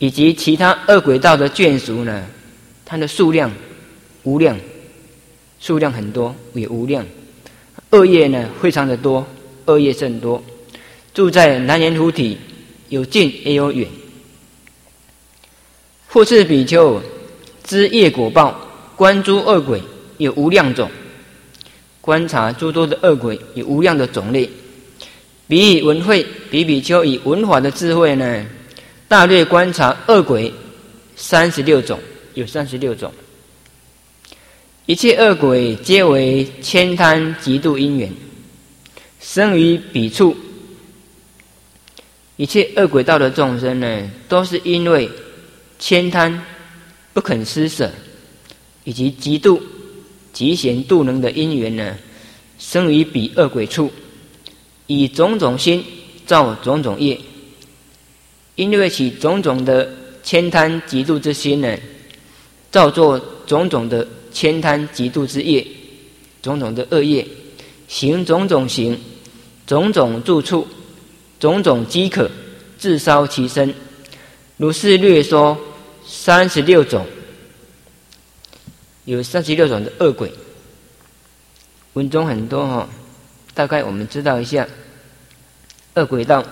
以及其他恶鬼道的眷属呢，它的数量无量，数量很多也无量，恶业呢非常的多，恶业甚多，住在南阎浮提，有近也有远。复次比丘，知业果报，观诸恶鬼有无量种，观察诸多的恶鬼有无量的种类。比以文慧，比丘以文法的智慧呢，大略观察恶鬼36种，有36种。一切恶鬼皆为悭贪嫉妒因缘，生于彼处。一切恶鬼道的众生呢，都是因为悭贪不肯施舍，以及嫉妒极贤度能的因缘呢，生于彼恶鬼处，以种种心造种种业。因为起种种的悭贪嫉妒之心呢，造作种种的悭贪嫉妒之业，种种的恶业，行种种行，种种住处，种种饥渴，自烧其身。如是略说36种，有36种的恶鬼。文中很多大概我们知道一下恶鬼道。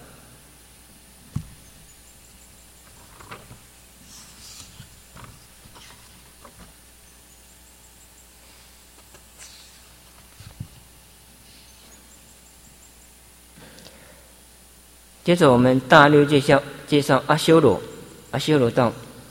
接着我们大略介绍阿修罗道。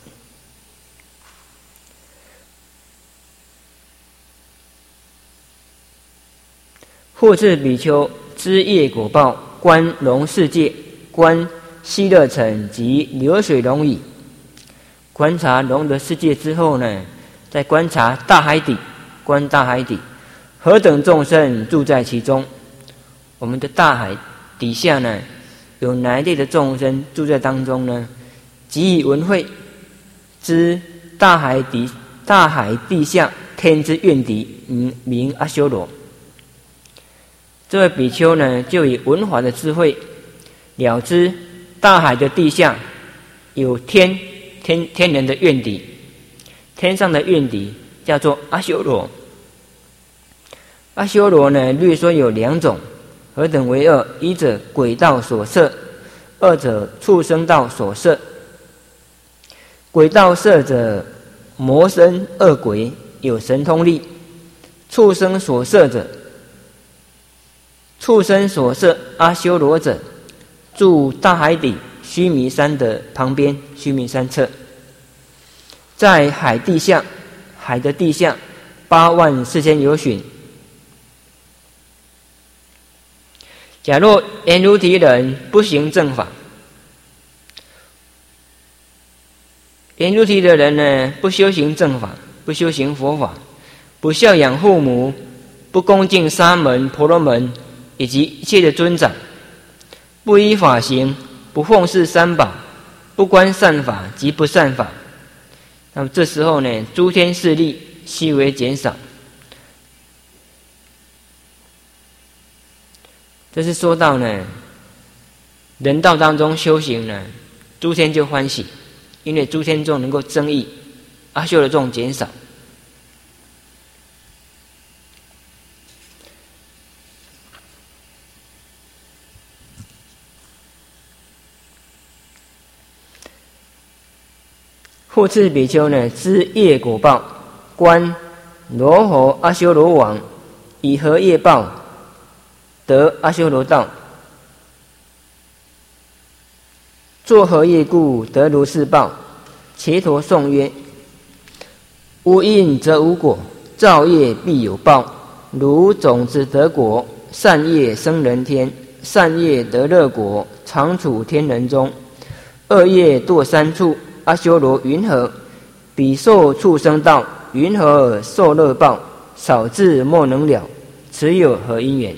复次比丘，知业果报，观龙世界，观希勒城及流水龙椅。观察龙的世界之后呢，再观察大海底，观大海底，何等众生住在其中。我们的大海底下呢，有哪一类的众生住在当中呢？即以文慧知大海地下天之怨敌，名阿修罗。这位比丘呢，就以文法的智慧了知大海的地下有天人的怨敌，天上的怨敌叫做阿修罗。阿修罗呢，略说有2种，何等为2？一者鬼道所摄，二者畜生道所摄。鬼道摄者，魔神恶鬼，有神通力；畜生所摄者，畜生所摄阿修罗者，住大海底须弥山的旁边，须弥山侧，在海的地下84000由旬。假若阎浮提人不行正法，阎浮提的人呢，不修行正法，不修行佛法，不孝养父母，不恭敬沙门、婆罗门以及一切的尊长，不依法行，不奉事三宝，不观善法及不善法，那么这时候呢，诸天势力悉为减少。这是说到呢，人道当中修行呢，诸天就欢喜，因为诸天众能够增益，阿修罗众减少。复次比丘呢，知业果报，观罗侯阿修罗王以何业报得阿修罗道？作何业故得如是报？伽陀颂曰：无因则无果，造业必有报。如种子得果，善业生人天，善业得乐果，常处天人中；恶业堕三处，阿修罗云何？彼受畜生道，云何受乐报？少智莫能了，此有何因缘？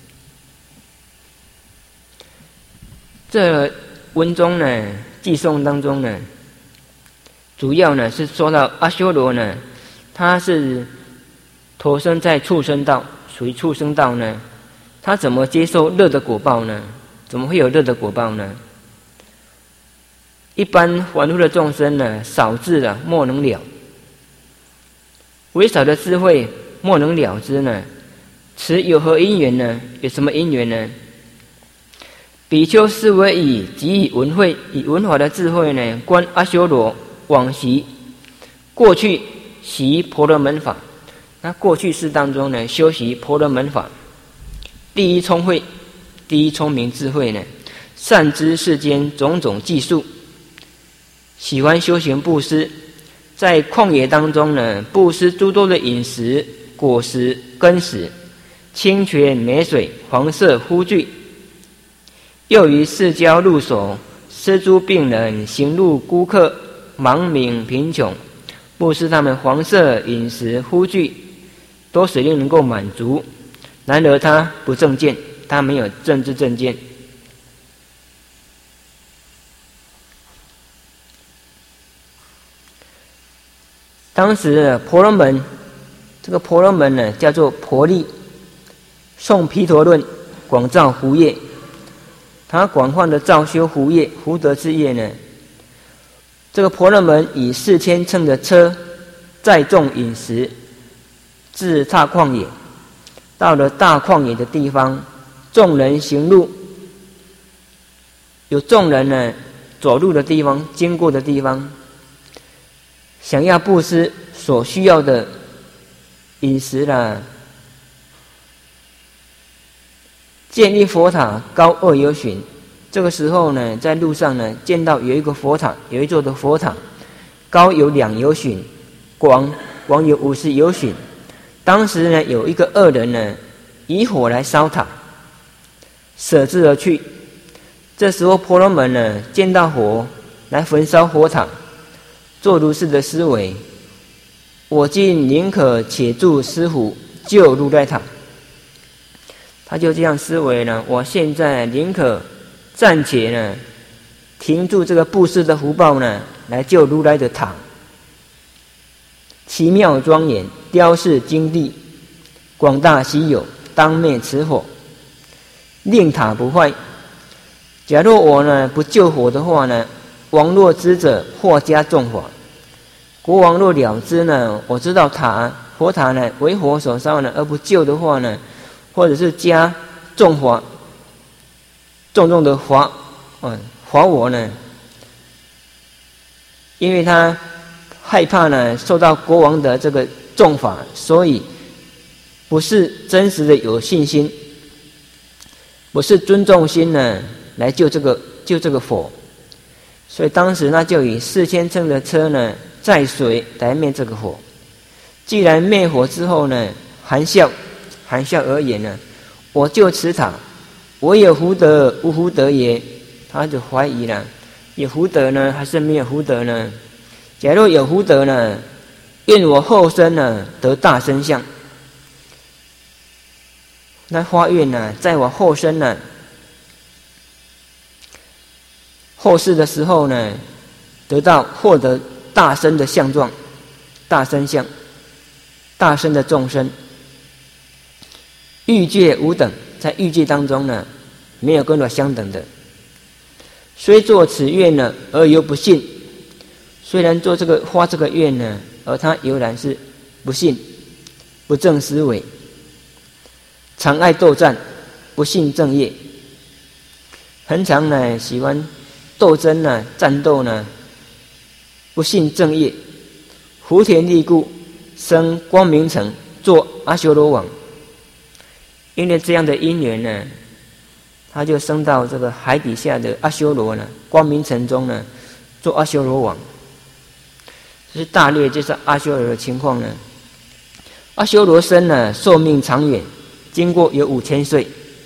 这文中呢，偈颂当中呢，主要呢是说到阿修罗呢，他是投生在畜生道，属于畜生道呢，他怎么接受乐的果报呢？怎么会有乐的果报呢？ 一般凡夫的众生呢，少智了，莫能了；微少的智慧，莫能了之呢。此有何因缘呢？有什么因缘呢？比丘思维以即以文慧，以文法的智慧呢，观阿修罗往昔过去习婆罗门法。那过去世当中呢，修习婆罗门法，第一聪慧，第一聪明智慧呢，善知世间种种技术，喜欢修行布施，在旷野当中呢，布施诸多的饮食、果实、根食、清泉、美水、黄色污具，又于世交入所，施诸病人、行路孤客、盲冥贫穷，布施他们黄色饮食污具，都使令能够满足。然而他不正见，他没有正知正见。当时婆罗门，这个婆罗门呢叫做婆利，诵毗陀论，广造福业。他广泛的造修福业、福德之业呢。这个婆罗门以4000乘的车载众饮食，至大旷野。到了大旷野的地方，众人行路，有众人呢走路的地方、经过的地方，想要布施所需要的饮食啦，建立佛塔高2由旬。这个时候呢，在路上呢见到有一个佛塔，有一座的佛塔，高有2由旬，广有50由旬。当时呢，有一个恶人呢，以火来烧塔，舍之而去。这时候婆罗门呢，见到火来焚烧火塔，做如是的思维：我今宁可且住施福，救如来塔。他就这样思维呢，我现在宁可暂且呢，停住这个布施的福报呢，来救如来的塔。奇妙庄严，雕饰精丽，广大稀有，当灭此火，令塔不坏。假若我呢不救火的话呢，王若知者或加重火。国王若了知呢，我知道佛塔呢为火所烧呢，而不救的话呢，或者是加重火，重的罚我呢，因为他害怕呢受到国王的这个重罚，所以不是真实的有信心，不是尊重心呢来救这个火。所以当时呢就以4000乘的车呢载水来灭这个火。既然灭火之后呢，含笑而言呢，我救此塔，我有福德无福德也。他就怀疑了，有福德呢还是没有福德呢？假若有福德呢，愿我后生呢得大身相。那发愿呢，在我后生呢后世的时候呢，获得大身的相状，大身相，大身的众生。欲界无等，在欲界当中呢，没有跟我相等的。虽作此愿呢，而犹不信。虽然发这个愿呢，而他犹然是不信，不正思维，常爱斗战，不信正业，很常呢喜欢斗争呢、战斗呢，不信正业，福田利故，生光明城，做阿修罗王。因为这样的因缘呢，他就升到这个海底下的阿修罗呢，光明城中呢，做阿修罗王。这是大略介绍阿修罗的情况呢。阿修罗生呢，寿命长远，经过有5000岁。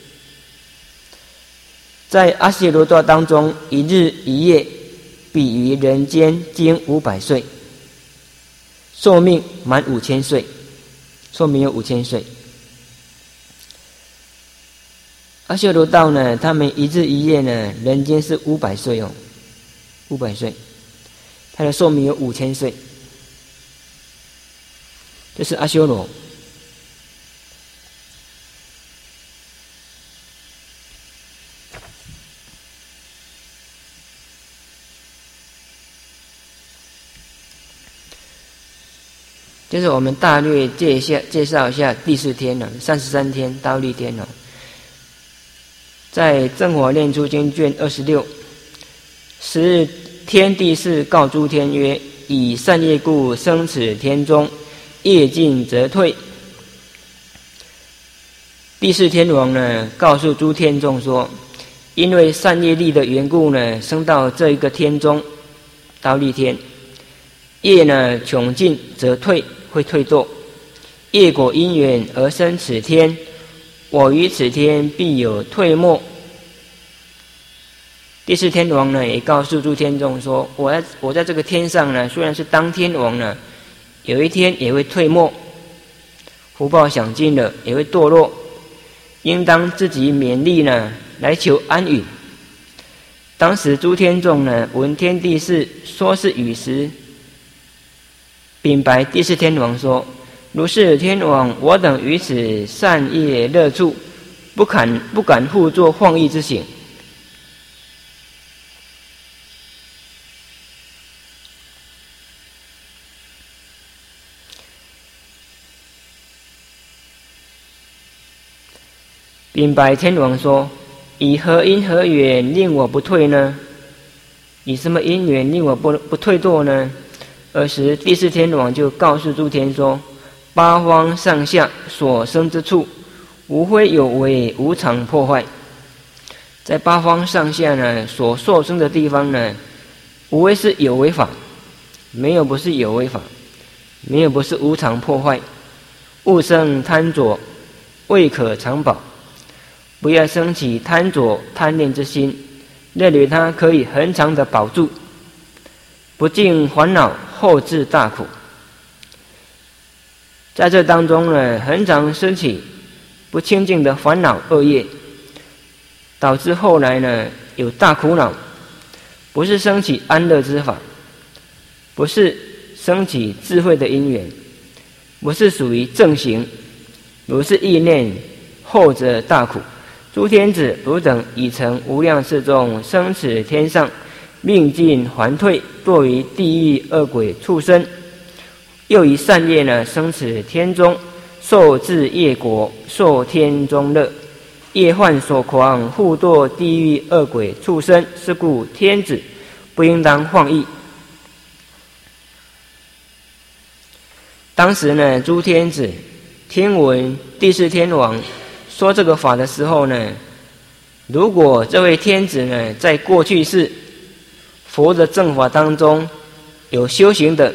在阿修罗道当中，一日一夜比于人间经500岁，寿命满5000岁，寿命有5000岁。阿修罗道呢，他们一日一夜呢，人间是500岁哦，500岁，他的寿命有5000岁，这是阿修罗。 就是我们大略介绍一下第4天了，33天刀立天了。在《正法念珠经》卷26，10日天帝释告诸天曰：以善业故生此天中，业尽则退。第4天王呢，告诉诸天众说，因为善业力的缘故呢，生到这一个天中，刀立天。业呢穷尽则退，会退堕。业果因缘而生此天，我于此天必有退没。第4天王呢，也告诉诸天众说，我在这个天上呢，虽然是当天王呢，有一天也会退没，福报享尽了也会堕落，应当自己勉励呢，来求安允。当时诸天众呢，闻天帝释说是语时，禀白第4天王说：如是天王，我等于此善业乐处，不敢复作放逸之行。禀白天王说：以何因何缘令我不退呢？以什么因缘令我不退堕呢？尔时第4天王就告诉诸天说：八方上下所生之处，无非有为，无常破坏。在八方上下呢，所受生的地方呢，无非是有为法，没有不是有为法，没有不是无常破坏。勿生贪着，未可常保。不要生起贪着贪念之心，认为它可以恒常的保住，不尽烦恼，后致大苦。在这当中呢，恒常升起不清净的烦恼恶业，导致后来呢有大苦恼。不是升起安乐之法，不是升起智慧的因缘，不是属于正行，不是意念，后者大苦。诸天子汝等已成无量世中生此天上，命尽还退，堕于地狱恶鬼畜生。又以善业呢，生此天中，受至业果，受天中乐。业患所狂，复堕地狱恶鬼畜生。是故天子不应当放逸。当时呢，诸天子听闻第4天王说这个法的时候呢，如果这位天子呢，在过去世佛的正法当中有修行的，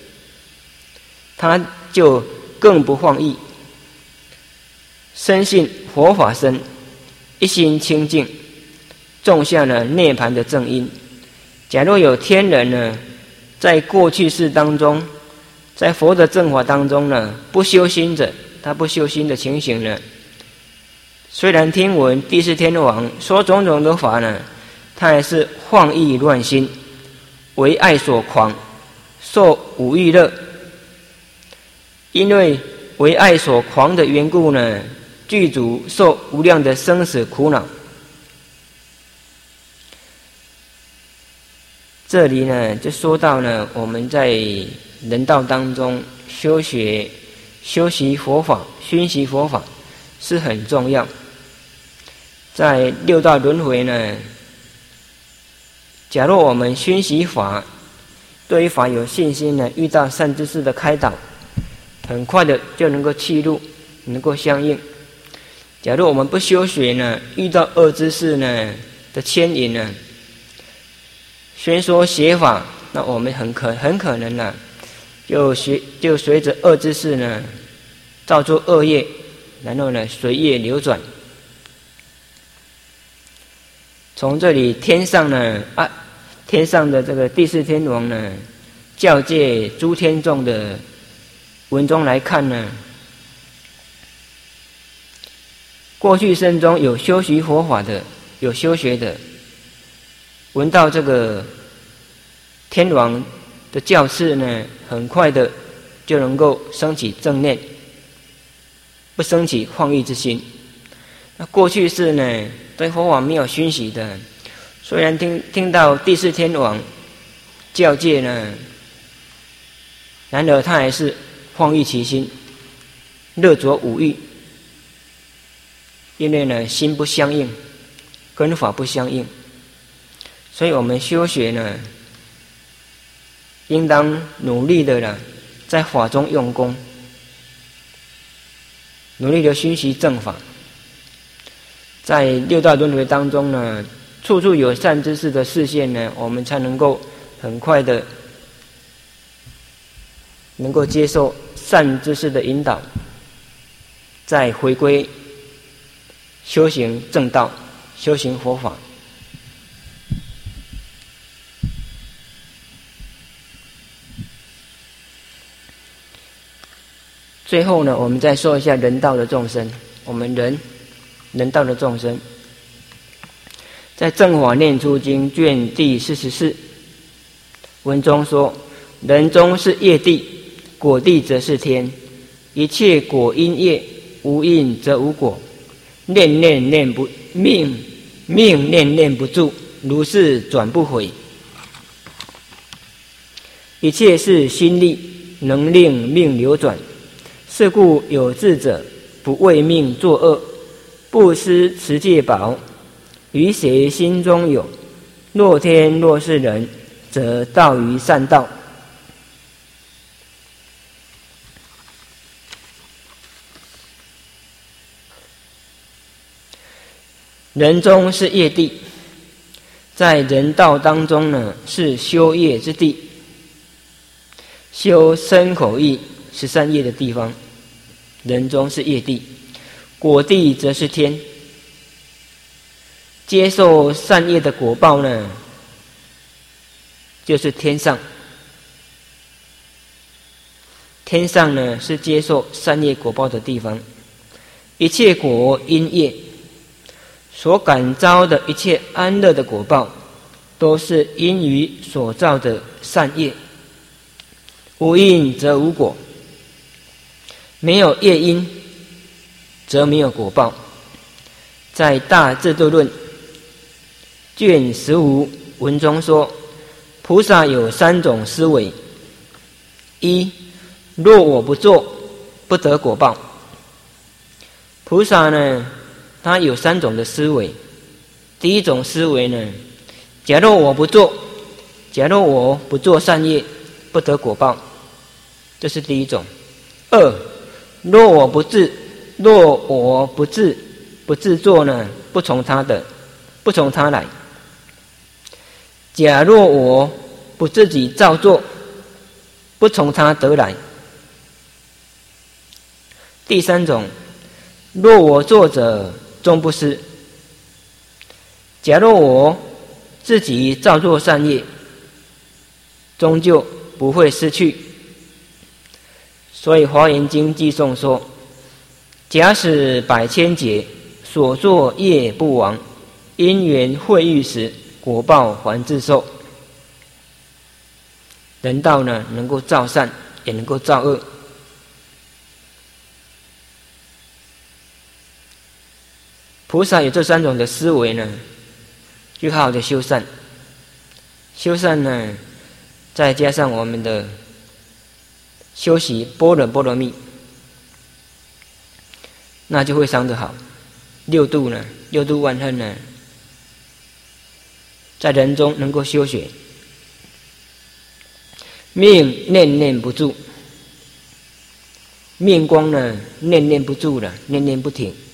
他就更不放逸，深信佛法身，一心清净，种下了涅槃的正因。假若有天人呢，在过去世当中，在佛的正法当中呢，不修心者，他不修心的情形呢，虽然听闻第4天王说种种的法呢，他还是放逸乱心，为爱所狂，受五欲乐。因为为爱所狂的缘故呢，具足受无量的生死苦恼。这里呢，就说到呢，我们在人道当中修习佛法，熏习佛法是很重要。在6道轮回呢，假若我们熏习法，对于法有信心呢，遇到善知识的开导，很快的就能够契入，能够相应。假如我们不修学呢，遇到恶知识呢的牵引呢，宣说邪法，那我们很可能呢，就随着恶知识呢，造作恶业，然后呢随业流转。从这里天上呢天上的这个第4天王呢，教诫诸天众的文中来看呢，过去生中有修习佛法的，有修学的，闻到这个天王的教示呢，很快的就能够升起正念，不升起放逸之心。那过去世呢，对佛法没有熏习的，虽然听到第4天王教诫呢，然而他还是放逸其心，乐着五欲。因为呢，心不相应，跟法不相应，所以我们修学呢，应当努力的呢，在法中用功，努力的熏习正法。在六道轮回当中呢，处处有善知识的示现呢，我们才能够很快的能够接受善知识的引导，再回归修行正道，修行佛法。最后呢，我们再说一下人道的众生。我们人道的众生，在《正法念处经》卷第44文中说：人中是业地，果地则是天。一切果因业，无因则无果。念念不命念不住，如是转不回。一切是心力，能令命流转。是故有志者不为命作恶，不施持戒宝，于谁心中有？若天若是人，则道于善道。人中是业地，在人道当中呢，是修业之地，修身口意13业的地方。人中是业地，果地则是天。接受善业的果报呢，就是天上。天上呢，是接受善业果报的地方。一切果因业所感召的一切安乐的果报，都是因于所造的善业。无因则无果，没有业因，则没有果报。在《大智度论》卷15文中说，菩萨有3种思维：一，若我不做，不得果报。菩萨呢，他有3种的思维。第一种思维呢，假如我不做善业，不得果报，这是第一种。二，若我不自做呢，不从他来。假若我不自己照做，不从他得来。第三种，若我做者终不失。假若我自己照做善业，终究不会失去。所以《华严经》记诵说：假使百千劫，所作业不亡，因缘会遇时，果报还自受。人道呢，能够造善，也能够造恶。菩萨有这3种的思维呢，就好好的修善。修善呢，再加上我们的修习般若波罗蜜，那就会伤得好。六度万恨呢，在人中能够修学。命念不住，命光呢念不住了，念不停。